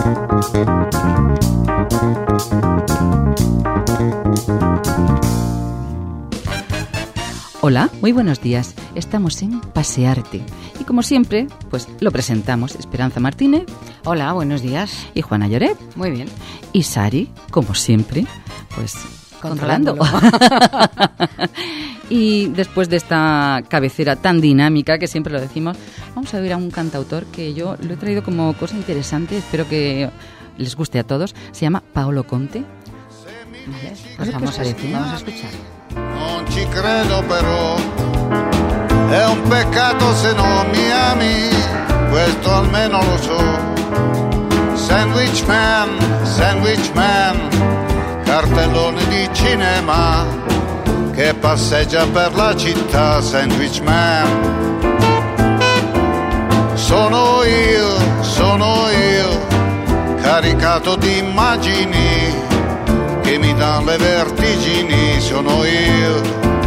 Hola, muy buenos días. Estamos en Pasearte. Y como siempre, pues lo presentamos Esperanza Martínez. Hola, buenos días. Y Juana Lloret. Muy bien. Y Sari, como siempre, pues controlando. Y después de esta cabecera tan dinámica que siempre lo decimos, vamos a oír a un cantautor que yo lo he traído como cosa interesante. Espero que les guste a todos. Se llama Paolo Conte. Vale, pues vamos a escuchar. Non ci credo però, è un peccato se non mi ami, questo almeno lo so. Sandwich man, cartellone di cinema, che passeggia per la città, Sandwich man. Sono io, caricato di immagini, che mi danno le vertigini, sono io.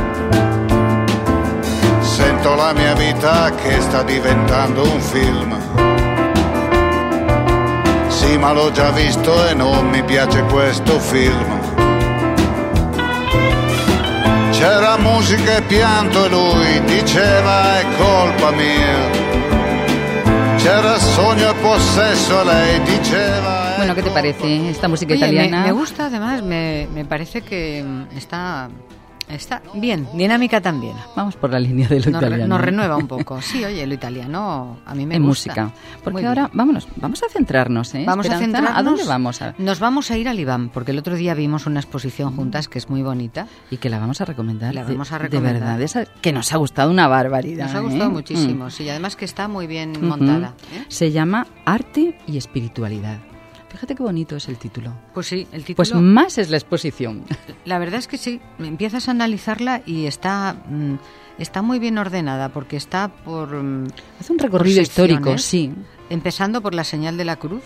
Sento la mia vita che sta diventando un film. Sì, ma l'ho già visto e non mi piace questo film. C'era musica e pianto e lui diceva è colpa mia. C'era sogno e possesso e lei diceva... Bueno, ¿qué te parece esta música Oye, italiana? Me gusta, además, me parece que está bien, dinámica también. Vamos por la línea de lo italiano. Nos renueva un poco. Sí, oye, lo italiano a mí me en gusta. música. Porque ahora vamos a centrarnos, ¿eh? Vamos Esperanza, a centrarnos. ¿A dónde vamos? Nos vamos a ir al Iván, porque el otro día vimos una exposición juntas que es muy bonita. Y que la vamos a recomendar. La vamos a recomendar. De verdad, esa que nos ha gustado una barbaridad. Nos ha gustado muchísimo, sí, y además que está muy bien montada. Se llama Arte y Espiritualidad. Fíjate qué bonito es el título. Pues sí, el título... Pues más es la exposición. La verdad es que sí, empiezas a analizarla y está muy bien ordenada, porque está por... Hace un recorrido histórico, sí. Empezando por la señal de la cruz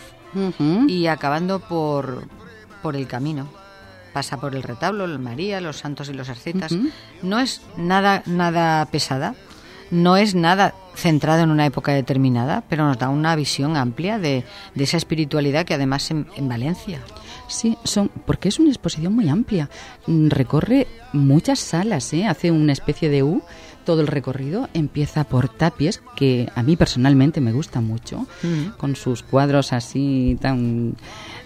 y acabando por el camino. Pasa por el retablo, la María, los santos y los ascetas. No es nada pesada. No es nada centrado en una época determinada, pero nos da una visión amplia de esa espiritualidad que además en Valencia. Sí, porque es una exposición muy amplia. Recorre muchas salas, hace una especie de U. Todo el recorrido empieza por Tapies, que a mí personalmente me gusta mucho, con sus cuadros así tan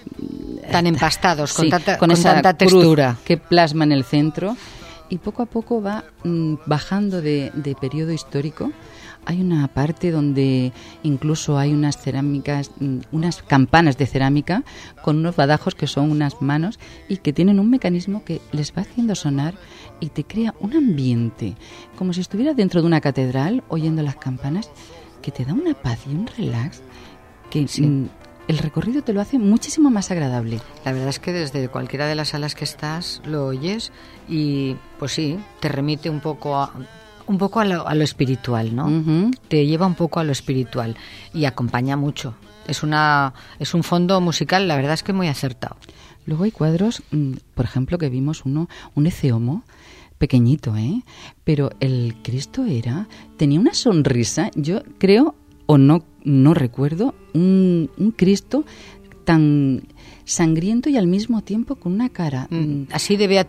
empastados, sí, con tanta textura que plasma en el centro. Y poco a poco va bajando de periodo histórico. Hay una parte donde incluso hay unas cerámicas, unas campanas de cerámica con unos badajos que son unas manos y que tienen un mecanismo que les va haciendo sonar y te crea un ambiente, como si estuvieras dentro de una catedral oyendo las campanas, que te da una paz y un relax que... Sí. El recorrido te lo hace muchísimo más agradable. La verdad es que desde cualquiera de las salas que estás lo oyes y pues sí, te remite un poco a lo espiritual, ¿no? Te lleva un poco a lo espiritual y acompaña mucho. Es un fondo musical, la verdad es que muy acertado. Luego hay cuadros, por ejemplo, que vimos un Ecce Homo pequeñito, pero el Cristo tenía una sonrisa, yo creo o no recuerdo un Cristo tan sangriento y al mismo tiempo con una cara así de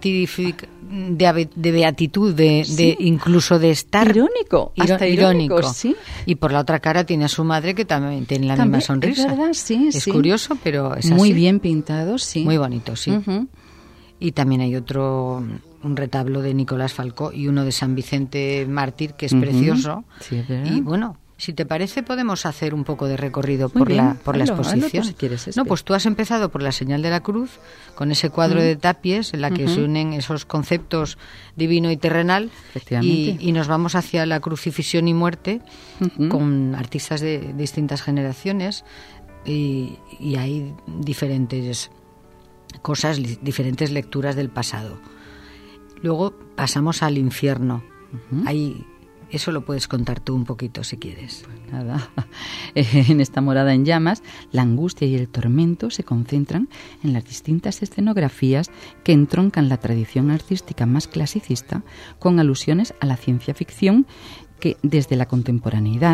beatitud, ¿sí? Incluso de estar irónico, hasta irónico, sí. Y por la otra cara tiene a su madre que también tiene la misma sonrisa. Es verdad, sí, es curioso, pero es muy así. bien pintado, sí. Muy bonito, sí. Y también hay un retablo de Nicolás Falcó y uno de San Vicente Mártir que es precioso. Sí, es verdad. Y bueno, si te parece, podemos hacer un poco de recorrido por la exposición. Si quieres, no, pues tú has empezado por la señal de la cruz, con ese cuadro de Tapies, en la que se unen esos conceptos divino y terrenal, y nos vamos hacia la crucifixión y muerte, con artistas de distintas generaciones, y hay diferentes cosas, diferentes lecturas del pasado. Luego pasamos al infierno. Ahí... Eso lo puedes contar tú un poquito si quieres. Pues nada, en esta morada en llamas, la angustia y el tormento se concentran en las distintas escenografías que entroncan la tradición artística más clasicista con alusiones a la ciencia ficción que desde la contemporaneidad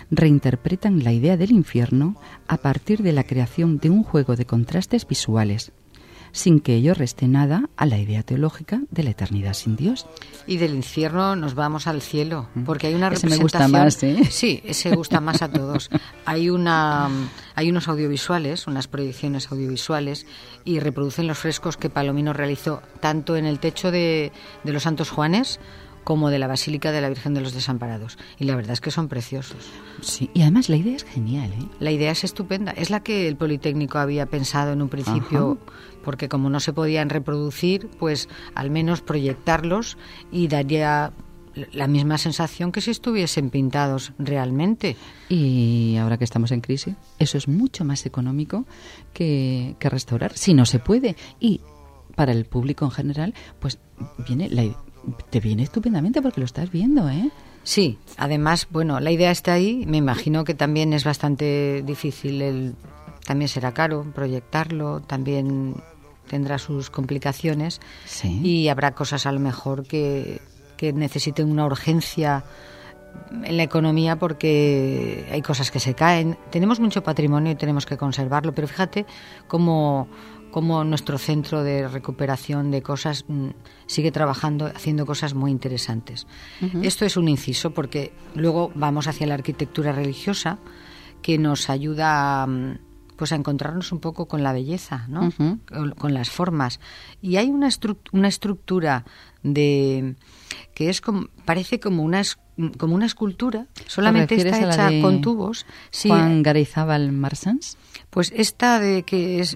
reinterpretan la idea del infierno a partir de la creación de un juego de contrastes visuales, sin que ello reste nada a la idea teológica de la eternidad sin Dios. Y del infierno nos vamos al cielo, porque hay una ese representación... me gusta más, ¿eh? Sí, ese gusta más a todos. Hay unos audiovisuales, unas proyecciones audiovisuales, y reproducen los frescos que Palomino realizó tanto en el techo de los Santos Juanes como de la Basílica de la Virgen de los Desamparados. Y la verdad es que son preciosos. Sí, y además la idea es genial, ¿eh? La idea es estupenda. Es la que el Politécnico había pensado en un principio, porque como no se podían reproducir, pues al menos proyectarlos y daría la misma sensación que si estuviesen pintados realmente. Y ahora que estamos en crisis, eso es mucho más económico que restaurar, si no se puede. Y para el público en general, pues te viene estupendamente porque lo estás viendo, ¿eh? Sí, además, bueno, la idea está ahí. Me imagino que también es bastante difícil, también será caro proyectarlo, también tendrá sus complicaciones. Sí. Y habrá cosas a lo mejor que necesiten una urgencia en la economía porque hay cosas que se caen. Tenemos mucho patrimonio y tenemos que conservarlo, pero fíjate cómo nuestro centro de recuperación de cosas sigue trabajando, haciendo cosas muy interesantes. Esto es un inciso porque luego vamos hacia la arquitectura religiosa que nos ayuda pues a encontrarnos un poco con la belleza, ¿no? Con las formas. Y hay una estructura que es parece como una escultura, solamente está hecha con tubos. Sí, Juan Garayzábal Marsans. Pues esta que es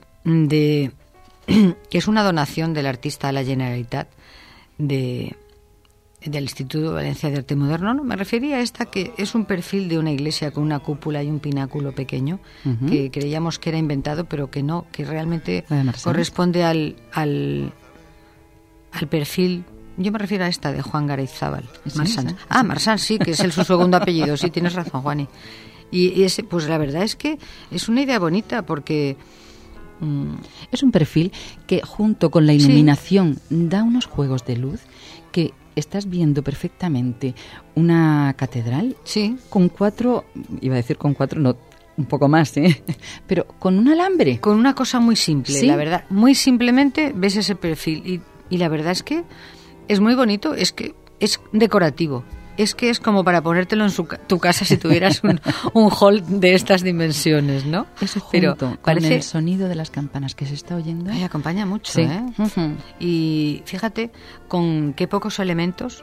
una donación del artista a la Generalitat del Instituto de Valencia de Arte Moderno. No, me refería a esta que es un perfil de una iglesia con una cúpula y un pináculo pequeño, que creíamos que era inventado, pero que no, que realmente corresponde al perfil. Yo me refiero a esta de Juan Garayzábal Marsans. Marsans, sí, que es su segundo apellido. Sí, tienes razón, Juani. Y ese, pues la verdad es que es una idea bonita porque es un perfil que junto con la iluminación da unos juegos de luz que estás viendo perfectamente una catedral con cuatro, no, un poco más, pero con un alambre. Con una cosa muy simple, la verdad. Muy simplemente ves ese perfil y la verdad es que es muy bonito, es que es decorativo. Es que es como para ponértelo en tu casa si tuvieras un hall de estas dimensiones, ¿no? Eso junto con el sonido de las campanas que se está oyendo. Ay, acompaña mucho, ¿eh? Y fíjate con qué pocos elementos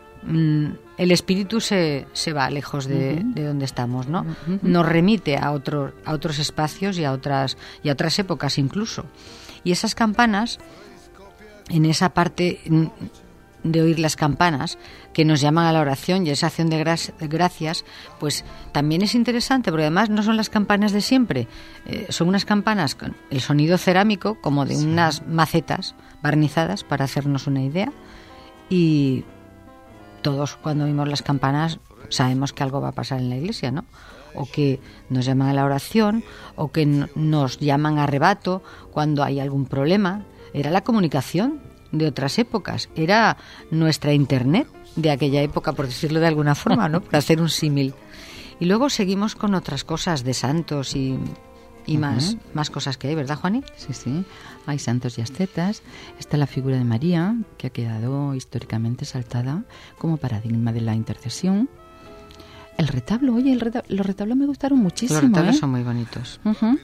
el espíritu se va lejos de donde estamos, ¿no? Nos remite a otros espacios y a otras épocas incluso. Y esas campanas, en esa parte de oír las campanas que nos llaman a la oración y esa acción de gracias, pues también es interesante porque además no son las campanas de siempre, son unas campanas con el sonido cerámico como de unas macetas barnizadas, para hacernos una idea, y todos cuando oímos las campanas sabemos que algo va a pasar en la iglesia, ¿no? O que nos llaman a la oración, o que nos llaman a arrebato cuando hay algún problema. Era la comunicación de otras épocas, era nuestra internet de aquella época, por decirlo de alguna forma, ¿no? Por hacer un símil. Y luego seguimos con otras cosas de santos y más cosas que hay, ¿verdad, Juani? Sí, hay santos y ascetas. Está la figura de María, que ha quedado históricamente exaltada como paradigma de la intercesión. El retablo, los retablos me gustaron muchísimo. Los retablos son muy bonitos.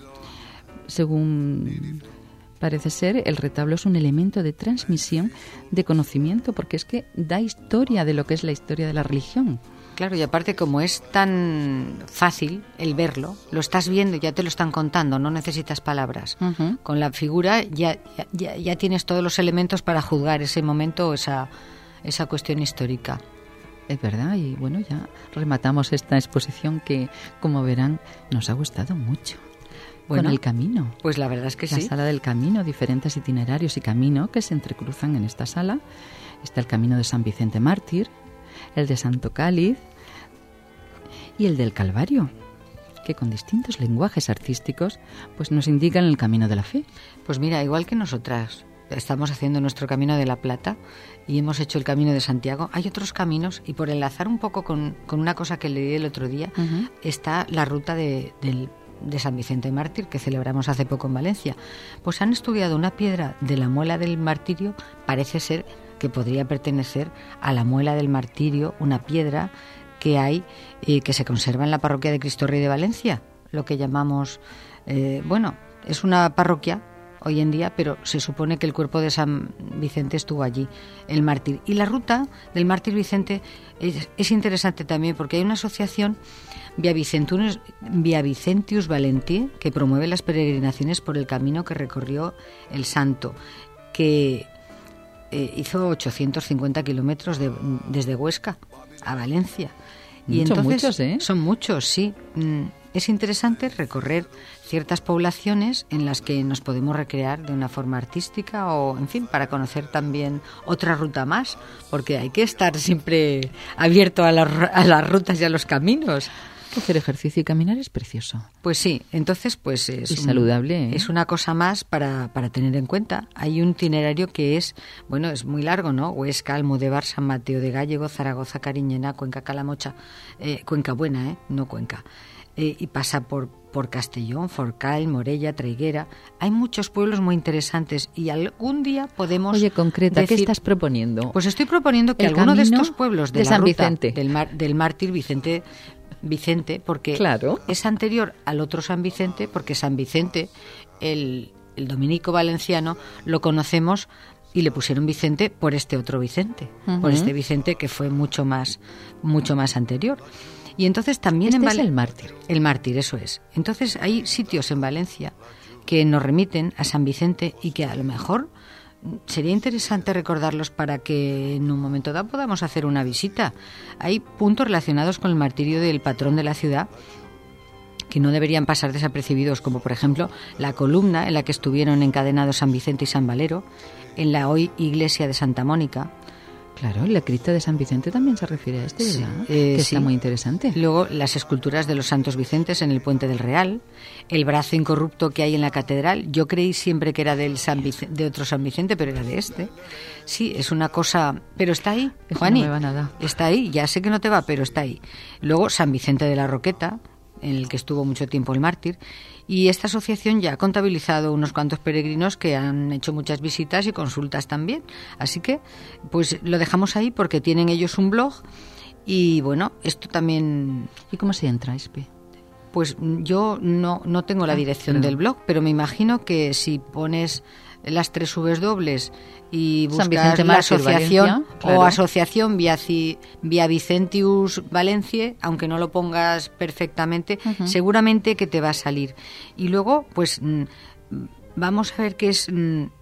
Según parece ser, el retablo es un elemento de transmisión de conocimiento, porque es que da historia de lo que es la historia de la religión. Claro, y aparte como es tan fácil el verlo, lo estás viendo, ya te lo están contando, no necesitas palabras. Con la figura ya tienes todos los elementos para juzgar ese momento o esa cuestión histórica. Es verdad, y bueno, ya rematamos esta exposición que, como verán, nos ha gustado mucho. Bueno, con el camino. Pues la verdad es que sí. La sala del camino, diferentes itinerarios y camino que se entrecruzan en esta sala. Está el camino de San Vicente Mártir, el de Santo Cáliz y el del Calvario, que con distintos lenguajes artísticos pues nos indican el camino de la fe. Pues mira, igual que nosotras, estamos haciendo nuestro Camino de la Plata y hemos hecho el Camino de Santiago. Hay otros caminos, y por enlazar un poco con una cosa que leí el otro día, está la ruta de San Vicente Mártir, que celebramos hace poco en Valencia. Pues han estudiado una piedra de la muela del martirio, parece ser que podría pertenecer a la muela del martirio, una piedra que hay, que se conserva en la parroquia de Cristo Rey de Valencia, lo que llamamos, es una parroquia hoy en día, pero se supone que el cuerpo de San Vicente estuvo allí, el mártir. Y la ruta del mártir Vicente es interesante también, porque hay una asociación, Via Vicentius Valenti, que promueve las peregrinaciones por el camino que recorrió el santo, que hizo 850 kilómetros desde Huesca a Valencia. Y entonces, muchos, ¿eh? Son muchos, sí. Es interesante recorrer ciertas poblaciones en las que nos podemos recrear de una forma artística o, en fin, para conocer también otra ruta más, porque hay que estar siempre abierto a las rutas y a los caminos. Hacer ejercicio y caminar es precioso. Pues sí, entonces pues es saludable, ¿eh? Es una cosa más para tener en cuenta. Hay un itinerario que es muy largo, ¿no? Huesca, Almudévar, San Mateo de Gállego, Zaragoza, Cariñena, Cuenca, Calamocha, Cuenca Buena, no Cuenca. Y pasa por Castellón, Forcall, Morella, Traiguera. Hay muchos pueblos muy interesantes y algún día podemos... Oye, concreta, decir, ¿qué estás proponiendo? Pues estoy proponiendo que alguno de estos pueblos de la San ruta Vicente. del mártir Vicente, porque claro, es anterior al otro San Vicente, porque San Vicente, el dominico valenciano, lo conocemos y le pusieron Vicente por este otro Vicente, por este Vicente que fue mucho más anterior. Y entonces también es el mártir. El mártir, eso es. Entonces hay sitios en Valencia que nos remiten a San Vicente y que a lo mejor sería interesante recordarlos para que en un momento dado podamos hacer una visita. Hay puntos relacionados con el martirio del patrón de la ciudad que no deberían pasar desapercibidos, como por ejemplo la columna en la que estuvieron encadenados San Vicente y San Valero, en la hoy iglesia de Santa Mónica. Claro, la cripta de San Vicente también se refiere a este, ¿verdad? Que está muy interesante. Luego, las esculturas de los Santos Vicentes en el Puente del Real, el brazo incorrupto que hay en la catedral. Yo creí siempre que era de otro San Vicente, pero era de este. Sí, es una cosa... Pero está ahí, Juani. No me va nada. Está ahí, ya sé que no te va, pero está ahí. Luego, San Vicente de la Roqueta, en el que estuvo mucho tiempo el mártir. Y esta asociación ya ha contabilizado unos cuantos peregrinos que han hecho muchas visitas y consultas también. Así que, pues lo dejamos ahí porque tienen ellos un blog. Y bueno, esto también... ¿Y cómo se entra, Espe? Pues yo no tengo la dirección del blog, pero me imagino que si pones las 3 W y buscas la asociación Valencia, claro, o asociación Via Vicentius Valencie, aunque no lo pongas perfectamente, seguramente que te va a salir. Y luego, pues vamos a ver qué es,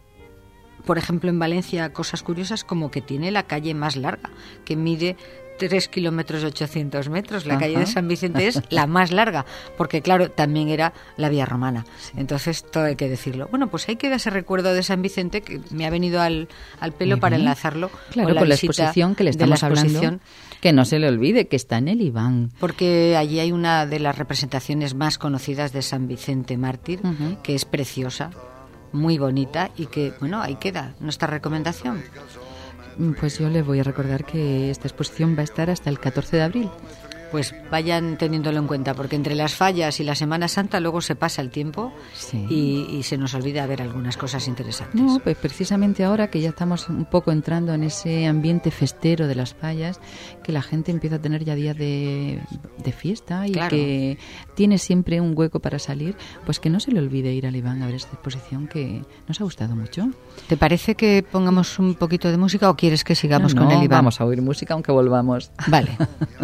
por ejemplo, en Valencia, cosas curiosas como que tiene la calle más larga, que mide 3 kilómetros 800 metros. La calle de San Vicente es la más larga, porque claro, también era la vía romana. Entonces, todo hay que decirlo. Bueno, pues ahí queda ese recuerdo de San Vicente que me ha venido al pelo para enlazarlo con la exposición que le estamos hablando. Que no se le olvide que está en el Iván. Porque allí hay una de las representaciones más conocidas de San Vicente Mártir, que es preciosa, muy bonita y que, bueno, ahí queda nuestra recomendación. Pues yo les voy a recordar que esta exposición va a estar hasta el 14 de abril. Pues vayan teniéndolo en cuenta, porque entre las fallas y la Semana Santa luego se pasa el tiempo y se nos olvida ver algunas cosas interesantes. No, pues precisamente ahora que ya estamos un poco entrando en ese ambiente festero de las fallas, que la gente empieza a tener ya días de fiesta y que tiene siempre un hueco para salir, pues que no se le olvide ir al Iván a ver esta exposición que nos ha gustado mucho. ¿Te parece que pongamos un poquito de música o quieres que sigamos con el Iván? Vamos a oír música aunque volvamos. Vale.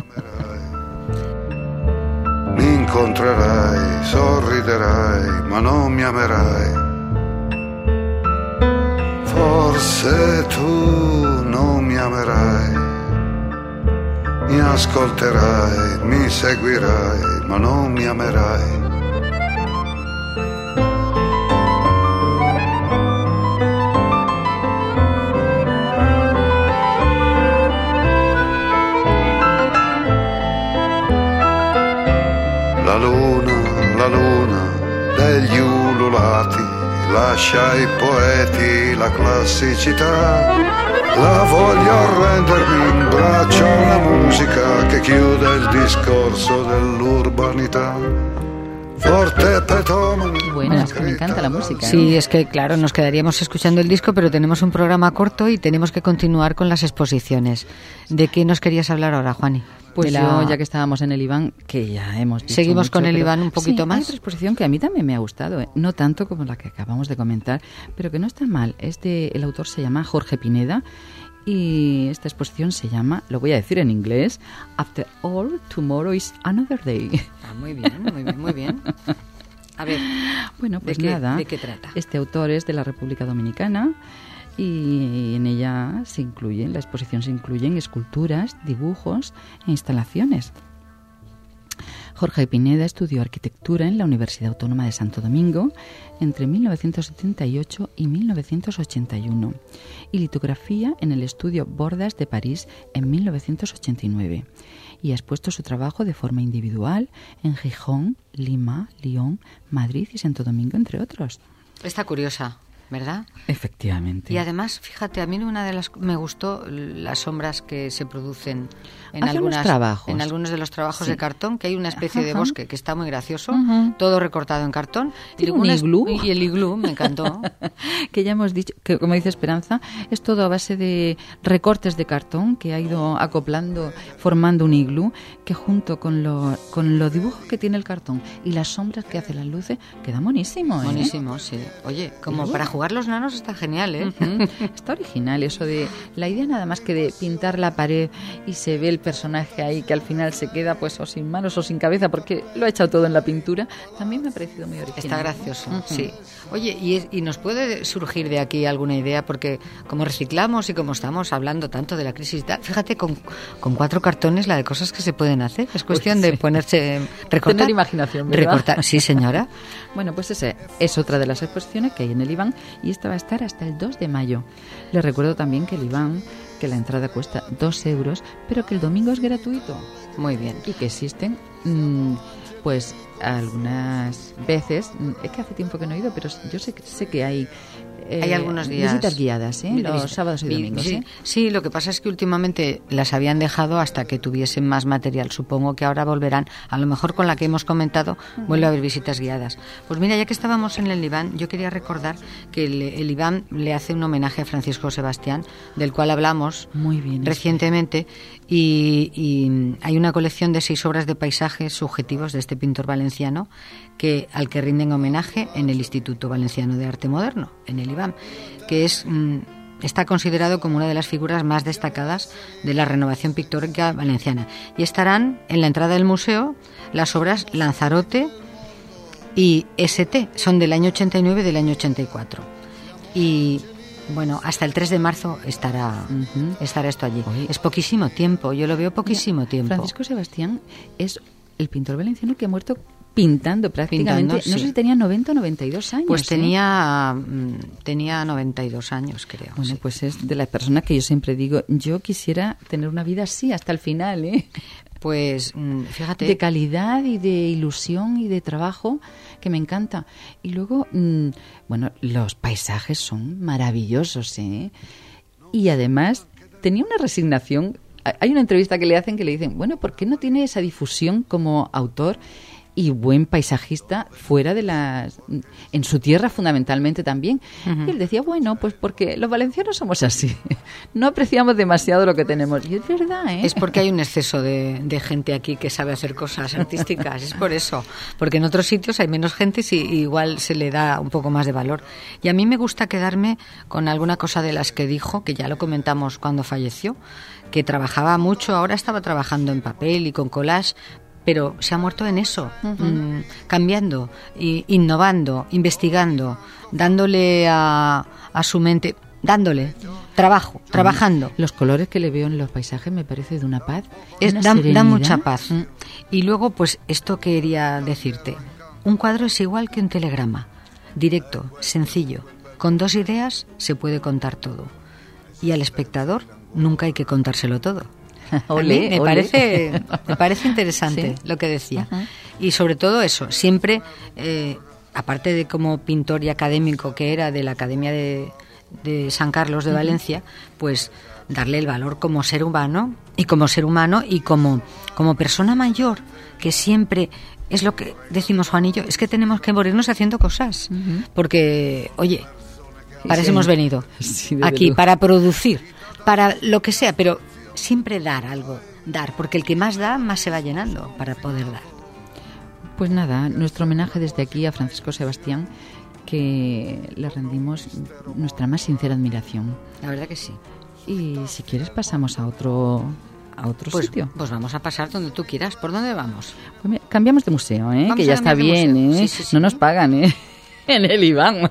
Mi incontrerai, sorriderai, ma non mi amerai. Forse tu non mi amerai. Mi ascolterai, mi seguirai, ma non mi amerai. La luna degli ululati, lascia ai poeti la classicità. La voglio rendermi in braccio a una musica che chiude il discorso dell'urbanità. Forte petomane. Bueno, es que me encanta la música. Sí, es que claro, nos quedaríamos escuchando el disco, pero tenemos un programa corto y tenemos que continuar con las exposiciones. ¿De qué nos querías hablar ahora, Juani? Pues yo, ya que estábamos en el Iván, que ya hemos dicho seguimos mucho, con el Iván un poquito más. Hay otra exposición que a mí también me ha gustado, no tanto como la que acabamos de comentar, pero que no está mal. El autor se llama Jorge Pineda y esta exposición se llama, lo voy a decir en inglés, After All, Tomorrow is Another Day. Muy bien, muy bien, muy bien. A ver, bueno, pues ¿de qué trata? Este autor es de la República Dominicana y en ella en la exposición se incluyen esculturas, dibujos e instalaciones. Jorge Pineda estudió arquitectura en la Universidad Autónoma de Santo Domingo entre 1978 y 1981 y litografía en el estudio Bordas de París en 1989 y ha expuesto su trabajo de forma individual en Gijón, Lima, Lyon, Madrid y Santo Domingo, entre otros. Está curiosa, ¿verdad? Efectivamente. Y además, fíjate, a mí me gustó las sombras que se producen en algunos de los trabajos de cartón, que hay una especie de bosque que está muy gracioso, todo recortado en cartón. Y un iglú. Y el iglú, me encantó. Que ya hemos dicho, que como dice Esperanza, es todo a base de recortes de cartón que ha ido acoplando, formando un iglú, que junto con los dibujos que tiene el cartón y las sombras que hace las luces, queda monísimo, ¿eh? Monísimo, sí. Oye, como para jugar los nanos está genial, ¿eh? Está original eso de la idea nada más que de pintar la pared y se ve el personaje ahí que al final se queda pues o sin manos o sin cabeza porque lo ha echado todo en la pintura. También me ha parecido muy original. Está gracioso, sí. Oye, ¿y nos puede surgir de aquí alguna idea? Porque como reciclamos y como estamos hablando tanto de la crisis y tal, fíjate con 4 cartones la de cosas que se pueden hacer. Es cuestión de ponerse... Recortar. Tener imaginación, ¿verdad? Recortar, sí señora. Bueno, pues esa es otra de las exposiciones que hay en el Iván y esta va a estar hasta el 2 de mayo. Les recuerdo también que el Iván, que la entrada cuesta 2 euros, pero que el domingo es gratuito. Muy bien. Y que existen, pues algunas veces, es que hace tiempo que no he ido, pero yo sé que hay algunos días visitas guiadas, los sábados y domingos. Sí, lo que pasa es que últimamente las habían dejado hasta que tuviesen más material. Supongo que ahora volverán, a lo mejor con la que hemos comentado, vuelve a haber visitas guiadas. Pues mira, ya que estábamos en el Iván, yo quería recordar que el Iván le hace un homenaje a Francisco Sebastián, del cual hablamos muy bien, recientemente, y hay una colección de 6 obras de paisajes subjetivos de este pintor valenciano al que rinden homenaje en el Instituto Valenciano de Arte Moderno, en el Iván, que está considerado como una de las figuras más destacadas de la renovación pictórica valenciana. Y estarán en la entrada del museo las obras Lanzarote y ST, son del año 89 y del año 84. Y bueno, hasta el 3 de marzo estará esto allí. Oye, es poquísimo tiempo, yo lo veo poquísimo tiempo. Francisco Sebastián es el pintor valenciano que ha muerto pintando prácticamente, no sé si tenía 90 o 92 años. Pues tenía 92 años, creo. Bueno, pues es de las personas que yo siempre digo, yo quisiera tener una vida así hasta el final, ¿eh? Pues fíjate. De calidad y de ilusión y de trabajo, que me encanta. Y luego, bueno, los paisajes son maravillosos, ¿eh? Y además tenía una resignación. Hay una entrevista que le hacen que le dicen, bueno, ¿por qué no tiene esa difusión como autor y buen paisajista fuera de en su tierra fundamentalmente también? Y él decía, bueno, pues porque los valencianos somos así, no apreciamos demasiado lo que tenemos. Y es verdad, ¿eh? Es porque hay un exceso de gente aquí que sabe hacer cosas artísticas, es por eso, porque en otros sitios hay menos gente y igual se le da un poco más de valor. Y a mí me gusta quedarme con alguna cosa de las que dijo, que ya lo comentamos cuando falleció, que trabajaba mucho, ahora estaba trabajando en papel y con collage, pero se ha muerto en eso, cambiando, innovando, investigando, dándole a su mente, dándole trabajo, trabajando. Los colores que le veo en los paisajes me parece de una paz, dan mucha paz. Y luego, pues esto quería decirte, un cuadro es igual que un telegrama, directo, sencillo, con 2 ideas se puede contar todo, y al espectador nunca hay que contárselo todo. Olé, me parece interesante, ¿sí? Lo que decía. Y sobre todo eso, siempre aparte de como pintor y académico que era de la Academia de San Carlos de Valencia, pues darle el valor como ser humano y como persona mayor, que siempre es lo que decimos Juan y yo, es que tenemos que morirnos haciendo cosas, porque, oye, para eso hemos venido aquí, para producir, para lo que sea, pero siempre dar algo, porque el que más da, más se va llenando para poder dar. Pues nada, nuestro homenaje desde aquí a Francisco Sebastián, que le rendimos nuestra más sincera admiración. La verdad que sí. Y si quieres pasamos a otro sitio. Pues vamos a pasar donde tú quieras. ¿Por dónde vamos? Pues mira, cambiamos de museo, que ya está bien, Sí. No nos pagan, en el Iván.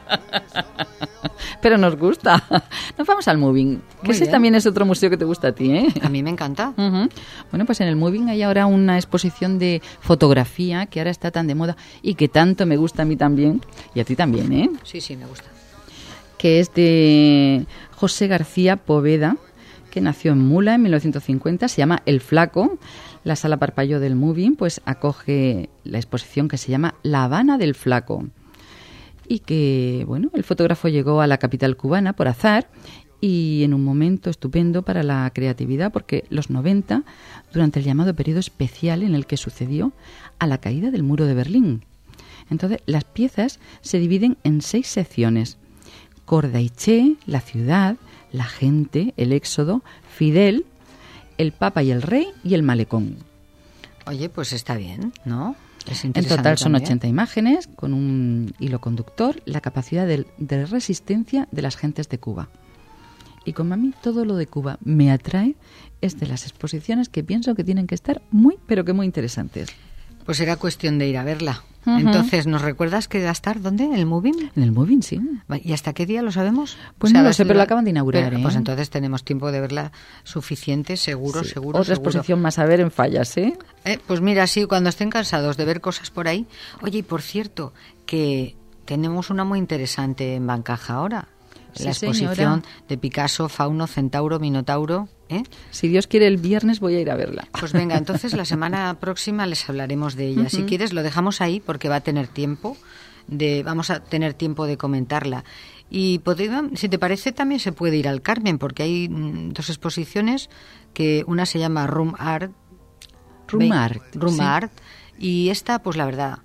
Pero nos gusta. Nos vamos al Moving, que ese también es otro museo que te gusta a ti, A mí me encanta. Bueno, pues en el Moving hay ahora una exposición de fotografía que ahora está tan de moda y que tanto me gusta a mí también, y a ti también, Sí, me gusta. Que es de José García Poveda, que nació en Mula en 1950, se llama El Flaco. La Sala Parpalló del Moving pues acoge la exposición que se llama La Habana del Flaco. Y que, bueno, el fotógrafo llegó a la capital cubana por azar y en un momento estupendo para la creatividad, porque los 90, durante el llamado periodo especial en el que sucedió a la caída del muro de Berlín. Entonces, las piezas se dividen en 6 secciones: Cordaitché, la ciudad, la gente, el éxodo, Fidel, el Papa y el Rey y el malecón. Oye, pues está bien, ¿no? En total son 80 imágenes con un hilo conductor, la capacidad de resistencia de las gentes de Cuba. Y como a mí todo lo de Cuba me atrae, es de las exposiciones que pienso que tienen que estar muy, pero que muy interesantes. Pues será cuestión de ir a verla. Entonces, ¿nos recuerdas que va a estar dónde? ¿En el Moving? En el Moving, sí. ¿Y hasta qué día lo sabemos? Pues no lo sé, pero lo acaban de inaugurar. Pues entonces tenemos tiempo de verla suficiente, seguro. Otra exposición más a ver en Fallas, Pues mira, sí, cuando estén cansados de ver cosas por ahí. Oye, y por cierto, que tenemos una muy interesante en Bancaja ahora. La exposición de Picasso, Fauno, Centauro, Minotauro. Si Dios quiere, el viernes voy a ir a verla. Pues venga, entonces la semana próxima les hablaremos de ella. Si quieres, lo dejamos ahí porque va a tener vamos a tener tiempo de comentarla. Y si te parece, también se puede ir al Carmen, porque hay 2 exposiciones, que una se llama Room Art, y esta, pues la verdad,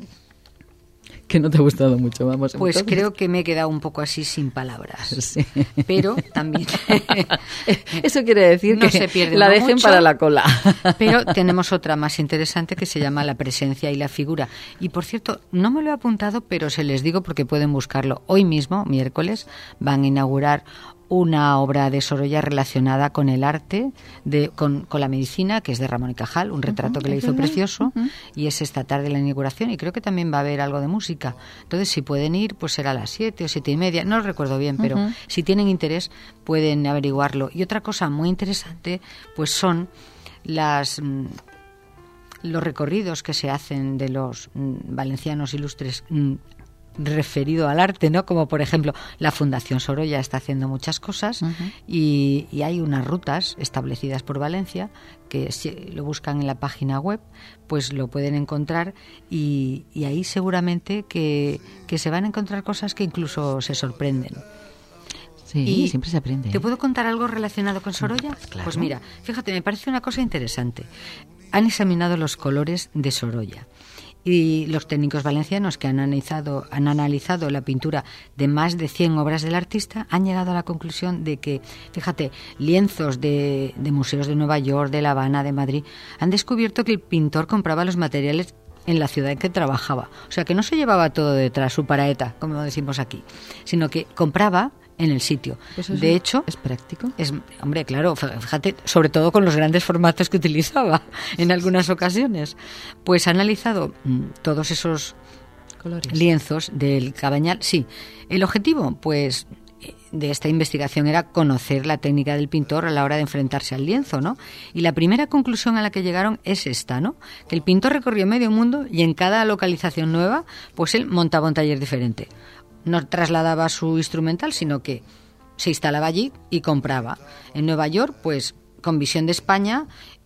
que no te ha gustado mucho, vamos. Pues entonces. Creo que me he quedado un poco así sin palabras. Sí. Pero también eso quiere decir no que se pierde la dejen mucho, para la cola. Pero tenemos otra más interesante que se llama La presencia y la figura. Y por cierto, no me lo he apuntado, pero se les digo porque pueden buscarlo. Hoy mismo, miércoles, van a inaugurar una obra de Sorolla relacionada con el arte, con la medicina, que es de Ramón y Cajal, un retrato que le hizo precioso, y es esta tarde la inauguración, y creo que también va a haber algo de música. Entonces, si pueden ir, pues será a las 7 o 7:30, no lo recuerdo bien, pero si tienen interés pueden averiguarlo. Y otra cosa muy interesante, pues son los recorridos que se hacen de los valencianos ilustres referido al arte, ¿no? Como por ejemplo la Fundación Sorolla está haciendo muchas cosas y hay unas rutas establecidas por Valencia que si lo buscan en la página web pues lo pueden encontrar y ahí seguramente que se van a encontrar cosas que incluso se sorprenden. Sí, y siempre se aprende. ¿Te puedo contar algo relacionado con Sorolla? Claro. Pues mira, fíjate, me parece una cosa interesante. Han examinado los colores de Sorolla. Y los técnicos valencianos que han analizado la pintura de más de 100 obras del artista han llegado a la conclusión de que, fíjate, lienzos de museos de Nueva York, de La Habana, de Madrid, han descubierto que el pintor compraba los materiales en la ciudad en que trabajaba. O sea, que no se llevaba todo detrás, su paraeta, como decimos aquí, sino que compraba en el sitio. Pues de hecho, ¿es práctico? Hombre, claro, fíjate, sobre todo con los grandes formatos que utilizaba en algunas ocasiones. Pues ha analizado todos esos colores, lienzos del Cabañal. Sí, el objetivo, pues, de esta investigación era conocer la técnica del pintor a la hora de enfrentarse al lienzo, ¿no? Y la primera conclusión a la que llegaron es esta, ¿no? Que el pintor recorrió medio mundo y en cada localización nueva, pues él montaba un taller diferente. No trasladaba su instrumental, sino que se instalaba allí y compraba. En Nueva York, pues con visión de España,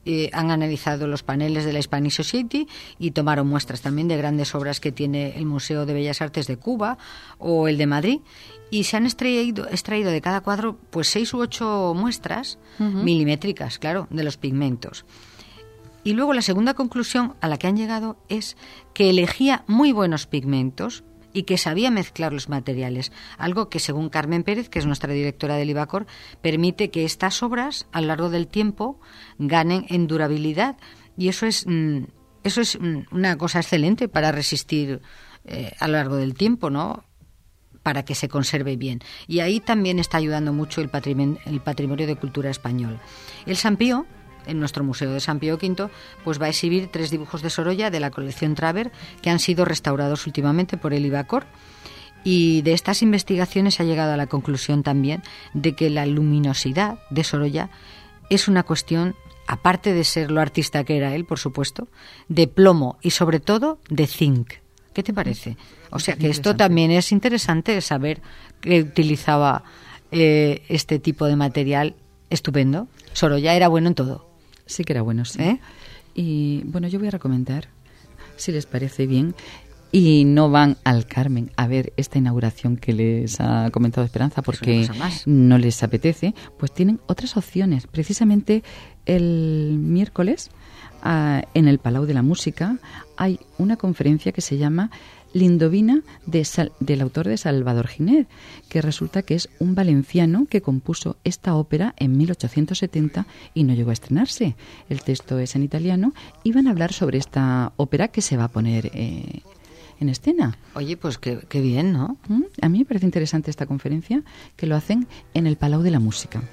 han analizado los paneles de la Spanish Society y tomaron muestras también de grandes obras que tiene el Museo de Bellas Artes de Cuba o el de Madrid, y se han extraído de cada cuadro pues 6 u 8 muestras milimétricas, claro, de los pigmentos. Y luego la segunda conclusión a la que han llegado es que elegía muy buenos pigmentos y que sabía mezclar los materiales, algo que, según Carmen Pérez, que es nuestra directora del IVACOR, permite que estas obras a lo largo del tiempo ganen en durabilidad, y eso es una cosa excelente para resistir a lo largo del tiempo, ¿no?, para que se conserve bien. Y ahí también está ayudando mucho el patrimonio de cultura español. El Sant Pío, en nuestro Museo de Sant Pío V, pues va a exhibir 3 dibujos de Sorolla de la colección Traver, que han sido restaurados últimamente por el IVACOR. Y de estas investigaciones ha llegado a la conclusión también de que la luminosidad de Sorolla es una cuestión, aparte de ser lo artista que era él, por supuesto, de plomo y sobre todo de zinc. ¿Qué te parece? O sea, que esto también es interesante saber que utilizaba este tipo de material estupendo. Sorolla era bueno en todo. Sí que era bueno, sí. Y bueno, yo voy a recomendar, si les parece bien, y no van al Carmen a ver esta inauguración que les ha comentado Esperanza porque no les apetece, pues tienen otras opciones. Precisamente el miércoles en el Palau de la Música hay una conferencia que se llama Lindovina del autor de Salvador Giner, que resulta que es un valenciano que compuso esta ópera en 1870 y no llegó a estrenarse. El texto es en italiano y van a hablar sobre esta ópera que se va a poner en escena. Oye, pues qué bien, ¿no? A mí me parece interesante esta conferencia, que lo hacen en el Palau de la Música.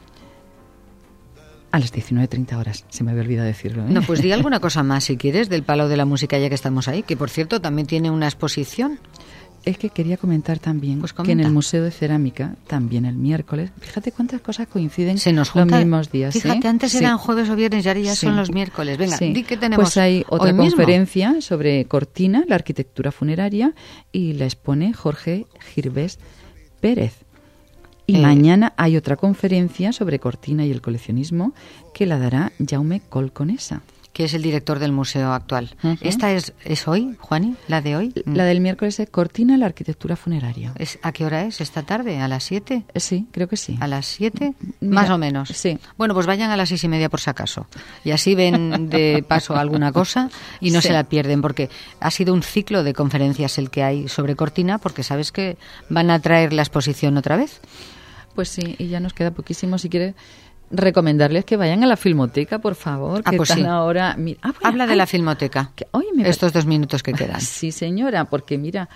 A las 19:30 horas, se me había olvidado decirlo. No, pues di alguna cosa más, si quieres, del Palau de la Música, ya que estamos ahí, que por cierto también tiene una exposición. Es que quería comentar también que en el Museo de Cerámica, también el miércoles, fíjate cuántas cosas coinciden se nos junta, los mismos días. Fíjate, antes eran jueves o viernes y ahora ya son los miércoles. Venga, di que tenemos. Pues hay otra conferencia sobre Cortina, la arquitectura funeraria, y la expone Jorge Girvés Pérez. Y mañana hay otra conferencia sobre Cortina y el coleccionismo que la dará Jaume Colconesa, que es el director del museo actual. ¿Esta es hoy, Juani, la de hoy? La del miércoles es Cortina, la arquitectura funeraria. ¿A qué hora es? ¿Esta tarde? ¿A las 7? Sí, creo que sí. ¿A las 7? Más o menos. Sí. Bueno, pues vayan a las 6:30 por si acaso. Y así ven de paso alguna cosa y no se la pierden, porque ha sido un ciclo de conferencias el que hay sobre Cortina, porque sabes que van a traer la exposición otra vez. Pues sí, y ya nos queda poquísimo. Si quieres recomendarles que vayan a la Filmoteca, por favor. Que pues están sí. Ahora. Habla de la Filmoteca. Estos 2 minutos que quedan. Sí, señora, porque mira,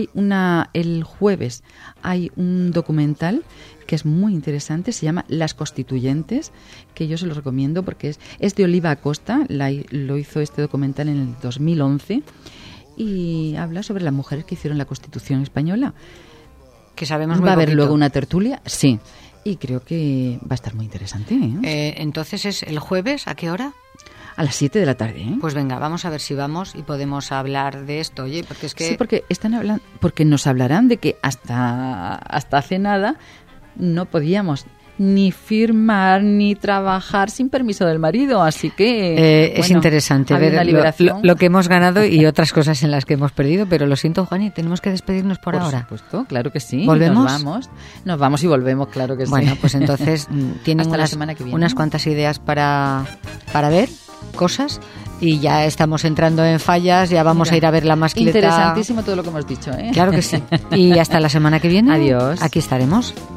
el jueves hay un documental que es muy interesante, se llama Las Constituyentes, que yo se lo recomiendo porque es de Oliva Acosta, lo hizo este documental en el 2011 y habla sobre las mujeres que hicieron la Constitución española. Que sabemos muy ¿Va a haber poquito. luego una tertulia? Sí. Y creo que va a estar muy interesante. Entonces, ¿es el jueves? ¿A qué hora? A las 7 de la tarde. Pues venga, vamos a ver si vamos y podemos hablar de esto. Oye, porque es que... Sí, porque nos hablarán de que hasta hace nada no podíamos ni firmar ni trabajar sin permiso del marido, así que es interesante ver lo que hemos ganado y otras cosas en las que hemos perdido, pero lo siento, Juani, tenemos que despedirnos por ahora. Por supuesto, claro que sí. ¿Volvemos? Nos vamos y volvemos, claro que sí. Bueno, pues entonces tienen la semana que viene, unas cuantas ideas para ver cosas. Y ya estamos entrando en Fallas, ya vamos a ir a ver la mascleta. Interesantísimo todo lo que hemos dicho, ¿eh? Claro que sí. Y hasta la semana que viene. Adiós. Aquí estaremos.